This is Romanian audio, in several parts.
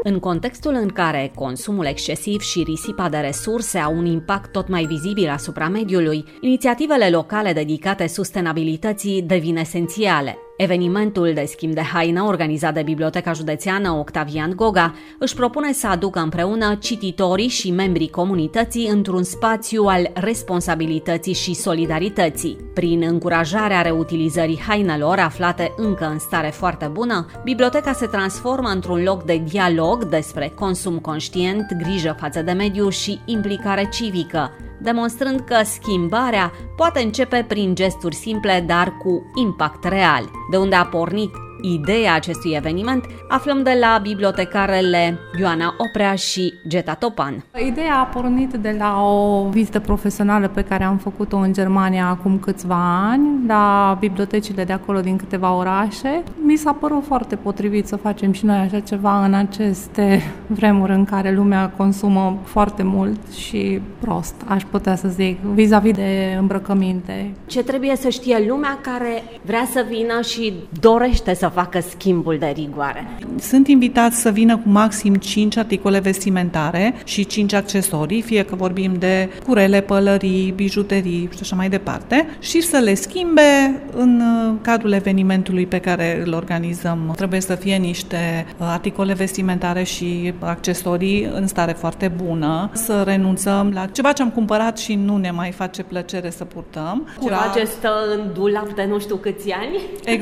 În contextul în care consumul excesiv și risipa de resurse au un impact tot mai vizibil asupra mediului, inițiativele locale dedicate sustenabilității devin esențiale. Evenimentul de schimb de haină organizat de Biblioteca Județeană Octavian Goga își propune să aducă împreună cititorii și membrii comunității într-un spațiu al responsabilității și solidarității. Prin încurajarea reutilizării hainelor aflate încă în stare foarte bună, biblioteca se transformă într-un loc de dialog despre consum conștient, grijă față de mediu și implicare civică, demonstrând că schimbarea poate începe prin gesturi simple, dar cu impact real. De unde a pornit ideea acestui eveniment, aflăm de la bibliotecarele Ioana Oprea și Geta Topan. Ideea a pornit de la o vizită profesională pe care am făcut-o în Germania acum câțiva ani, la bibliotecile de acolo din câteva orașe. Mi s-a părut foarte potrivit să facem și noi așa ceva în aceste vremuri în care lumea consumă foarte mult și prost, aș putea să zic, vis-a-vis de îmbrăcăminte. Ce trebuie să știe lumea care vrea să vină și dorește să facă schimbul de rigoare? Sunt invitați să vină cu maxim 5 articole vestimentare și 5 accesorii, fie că vorbim de curele, pălării, bijuterii și așa mai departe, și să le schimbe în cadrul evenimentului pe care îl organizăm. Trebuie să fie niște articole vestimentare și accesorii în stare foarte bună, să renunțăm la ceva ce am cumpărat și nu ne mai face plăcere să purtăm. Ceva ce stă în dulap de nu știu câți ani?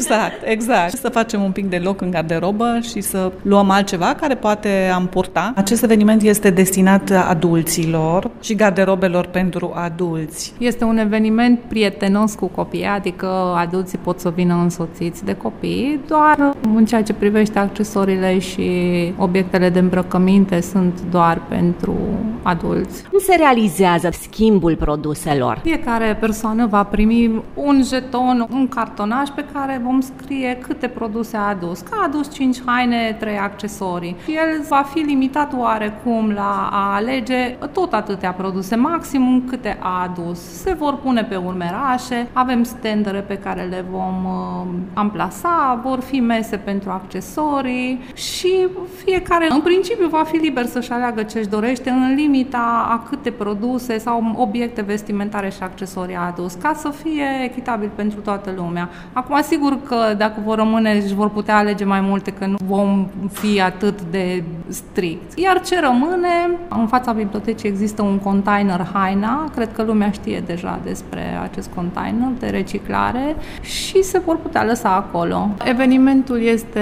Exact. Să facem un pic de loc în garderobă și să luăm altceva care poate am purta. Acest eveniment este destinat adulților și garderobelor pentru adulți. Este un eveniment prietenos cu copiii, adică adulții pot să vină însoțiți de copii, doar în ceea ce privește accesoriile și obiectele de îmbrăcăminte sunt doar pentru adulți. Cum se realizează schimbul produselor? Fiecare persoană va primi un jeton, un cartonaj pe care vom scrie câte produse a adus. Că a adus 5 haine, 3 accesorii. El va fi limitat oarecum la a alege tot atâtea produse, maximum câte a adus. Se vor pune pe urmerașe, avem standere pe care le vom amplasa, vor fi mese pentru accesorii și fiecare în principiu va fi liber să-și aleagă ce-și dorește în limita a câte produse sau obiecte vestimentare și accesorii a adus, ca să fie echitabil pentru toată lumea. Acum, sigur că dacă vor rămâne, își vor putea alege mai multe, că nu vom fi atât de strict. Iar ce rămâne, în fața bibliotecii există un container haina, cred că lumea știe deja despre acest container de reciclare și se vor putea lăsa acolo. Evenimentul este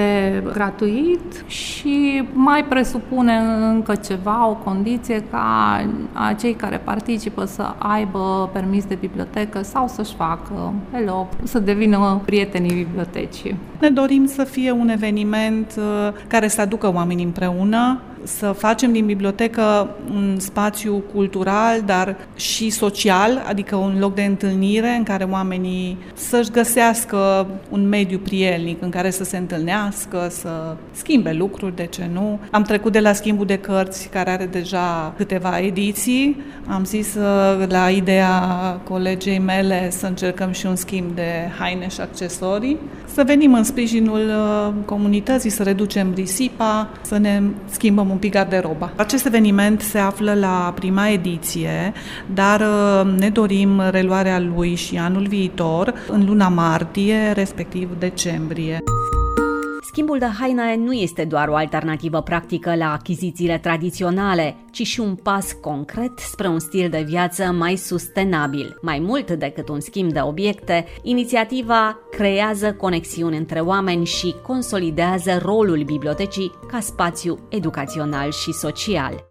gratuit și mai presupune încă ceva, o condiție ca cei care participă să aibă permis de bibliotecă sau să-și facă elop, să devină prietenii bibliotecii. Ne dorim să fie un eveniment care să aducă oamenii împreună, să facem din bibliotecă un spațiu cultural, dar și social, adică un loc de întâlnire în care oamenii să-și găsească un mediu prielnic în care să se întâlnească, să schimbe lucruri, de ce nu. Am trecut de la schimbul de cărți, care are deja câteva ediții. Am zis la ideea colegei mele să încercăm și un schimb de haine și accesorii, să venim în sprijinul comunității, să reducem risipa, să ne schimbăm un pic garderoba. Acest eveniment se află la prima ediție, dar ne dorim reluarea lui și anul viitor, în luna martie, respectiv decembrie. Schimbul de haine nu este doar o alternativă practică la achizițiile tradiționale, ci și un pas concret spre un stil de viață mai sustenabil. Mai mult decât un schimb de obiecte, inițiativa creează conexiuni între oameni și consolidează rolul bibliotecii ca spațiu educațional și social.